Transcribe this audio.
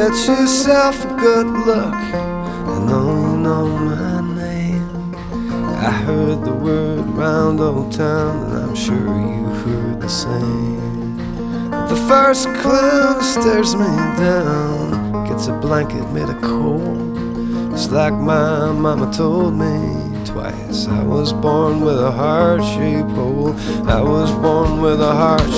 get yourself a good look. I know you know my name. I heard the word round old town, and I'm sure you heard the same. The first clue stares me down, gets a blanket made of coal. It's like my mama told me twice. I was born with a heart-shaped hole. I was born with a heart